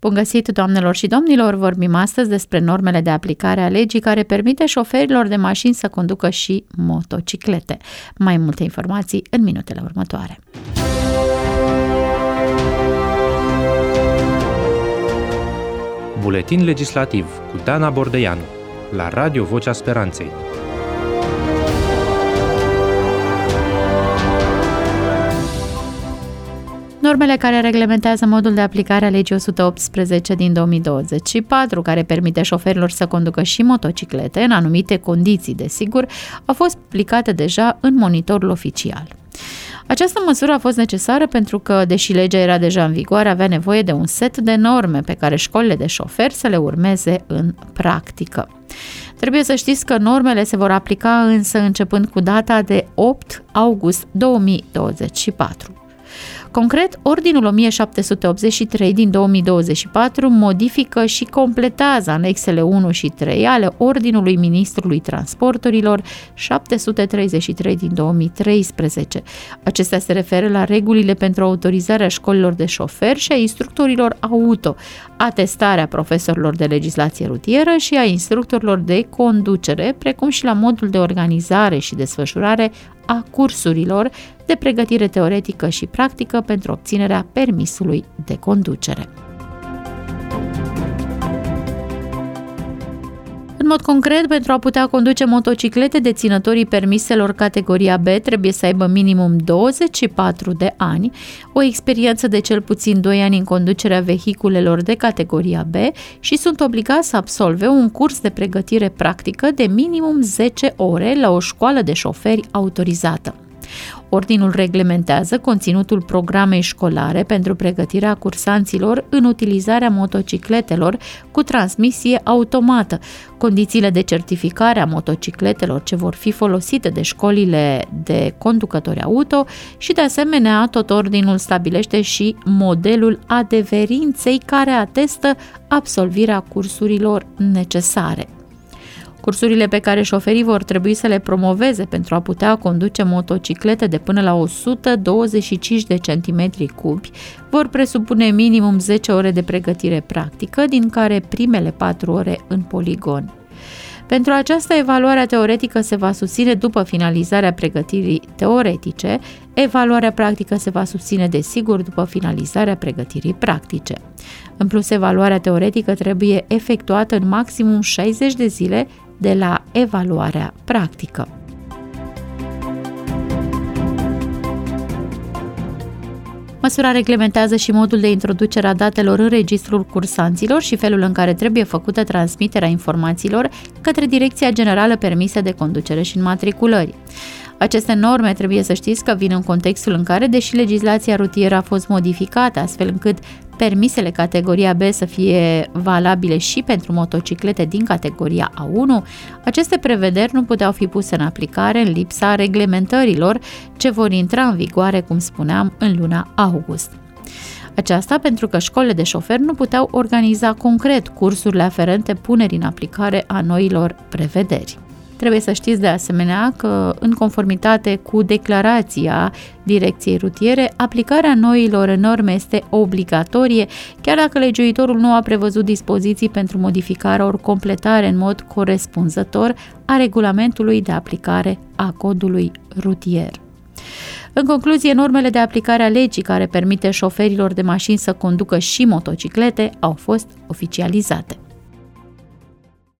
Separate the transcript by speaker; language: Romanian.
Speaker 1: Bun găsit, doamnelor și domnilor! Vorbim astăzi despre normele de aplicare a legii care permite șoferilor de mașini să conducă și motociclete. Mai multe informații în minutele următoare.
Speaker 2: Buletin legislativ cu Dana Bordeianu la Radio Vocea Speranței.
Speaker 1: Normele care reglementează modul de aplicare a legii 118 din 2024, care permite șoferilor să conducă și motociclete, în anumite condiții, desigur, au fost publicate deja în monitorul oficial. Această măsură a fost necesară pentru că, deși legea era deja în vigoare, avea nevoie de un set de norme pe care școlile de șoferi să le urmeze în practică. Trebuie să știți că normele se vor aplica însă începând cu data de 8 august 2024. Concret, Ordinul 1783 din 2024 modifică și completează anexele 1 și 3 ale Ordinului Ministrului Transporturilor 733 din 2013. Acestea se referă la regulile pentru autorizarea școlilor de șoferi și a instructorilor auto, atestarea profesorilor de legislație rutieră și a instructorilor de conducere, precum și la modul de organizare și desfășurare a cursurilor de pregătire teoretică și practică pentru obținerea permisului de conducere. În mod concret, pentru a putea conduce motociclete, deținătorii permiselor categoria B trebuie să aibă minimum 24 de ani, o experiență de cel puțin 2 ani în conducerea vehiculelor de categoria B și sunt obligați să absolve un curs de pregătire practică de minimum 10 ore la o școală de șoferi autorizată. Ordinul reglementează conținutul programei școlare pentru pregătirea cursanților în utilizarea motocicletelor cu transmisie automată, condițiile de certificare a motocicletelor ce vor fi folosite de școlile de conducători auto și, de asemenea, tot ordinul stabilește și modelul adeverinței care atestă absolvirea cursurilor necesare. Cursurile pe care șoferii vor trebui să le promoveze pentru a putea conduce motociclete de până la 125 de centimetri cubi vor presupune minimum 10 ore de pregătire practică, din care primele 4 ore în poligon. Pentru aceasta, evaluarea teoretică se va susține după finalizarea pregătirii teoretice, evaluarea practică se va susține desigur după finalizarea pregătirii practice. În plus, evaluarea teoretică trebuie efectuată în maximum 60 de zile de la evaluarea practică. Măsura reglementează și modul de introducere a datelor în registrul cursanților și felul în care trebuie făcută transmiterea informațiilor către Direcția Generală Permise de Conducere și Înmatriculări. Aceste norme trebuie să știți că vin în contextul în care, deși legislația rutieră a fost modificată astfel încât permisele categoria B să fie valabile și pentru motociclete din categoria A1, aceste prevederi nu puteau fi puse în aplicare în lipsa reglementărilor ce vor intra în vigoare, cum spuneam, în luna august. Aceasta pentru că școlile de șoferi nu puteau organiza concret cursurile aferente punerii în aplicare a noilor prevederi. Trebuie să știți de asemenea că, în conformitate cu declarația Direcției Rutiere, aplicarea noilor norme este obligatorie, chiar dacă legiuitorul nu a prevăzut dispoziții pentru modificarea ori completare în mod corespunzător a regulamentului de aplicare a codului rutier. În concluzie, normele de aplicare a legii care permite șoferilor de mașini să conducă și motociclete au fost oficializate.